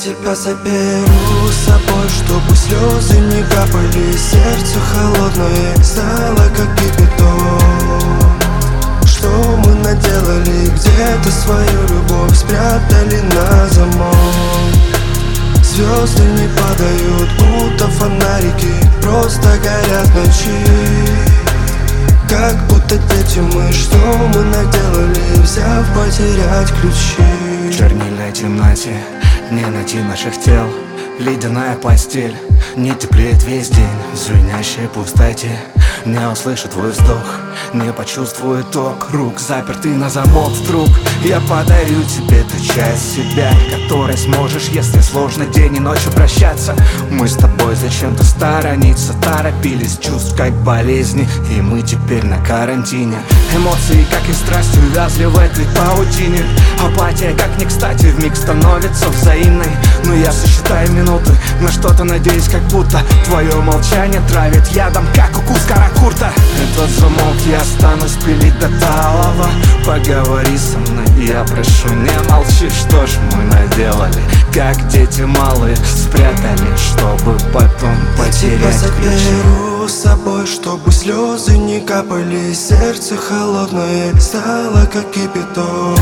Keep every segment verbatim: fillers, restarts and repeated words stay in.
тебя заберу с собой, чтобы слезы не капали. Сердце холодное стало как кипяток. Что мы наделали? Где-то свою любовь спрятали на замок. Звезды не падают, будто фонарики, просто горят ночи. Как будто дети мы, что мы наделали, взяв потерять ключи. В чернильной темноте не найти наших тел. Ледяная постель не теплеет весь день. В звенящей пустоте не услышу твой вздох, не почувствую ток рук, запертый на замок. Вдруг я подарю тебе ту часть себя, которой сможешь, если сложно день и ночью прощаться. Мы с тобой зачем-то сторониться торопились, чувств как болезни, и мы теперь на карантине. Эмоции, как и страсть, увязли в этой паутине. Апатия, как не кстати, вмиг становится взаимной. Но я сосчитаю минуты, на что-то надеюсь, как будто твое молчание травит ядом, как укус каракурта. Этот замок я останусь пилить до талого. Поговори со мной, я прошу, не молчи. Что ж мы наделали, как дети малые, спрятали, чтобы потом потерять ключи. Я тебя заберу с собой, чтобы слезы не капали. Сердце холодное стало как кипяток.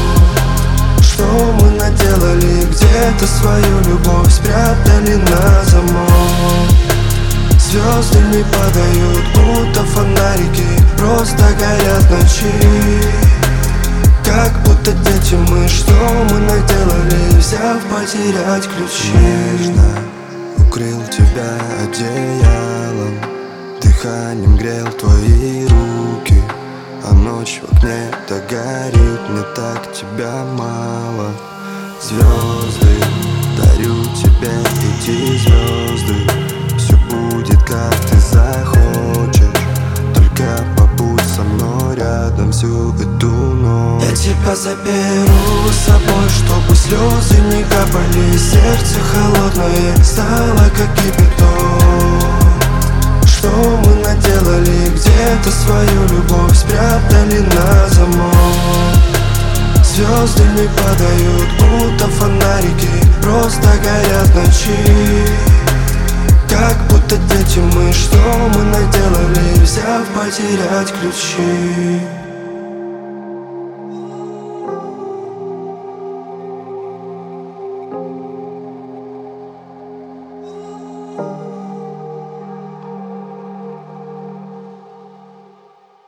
Что мы наделали? Где-то свою любовь спрятали на замок. Звезды не падают, будто фонарики, просто горят ночи. Как будто дети мы, что мы наделали, взяв потерять ключи. Нежно укрыл тебя одеялом, дыханием грел твои руки. А ночь в окне так горит, мне так тебя мало. Звезды, дарю тебе эти звезды. Все будет, как ты захочешь, только побудь со мной рядом всю эту ночь. Я тебя заберу с собой, чтобы слезы не капали. Сердце холодное стало как кипяток. Что мы наделали? Где-то свою любовь спрятали на замок. Звезды не падают, будто фонарики, просто горят ночи. Как будто дети мы, что мы наделали, взяв потерять ключи.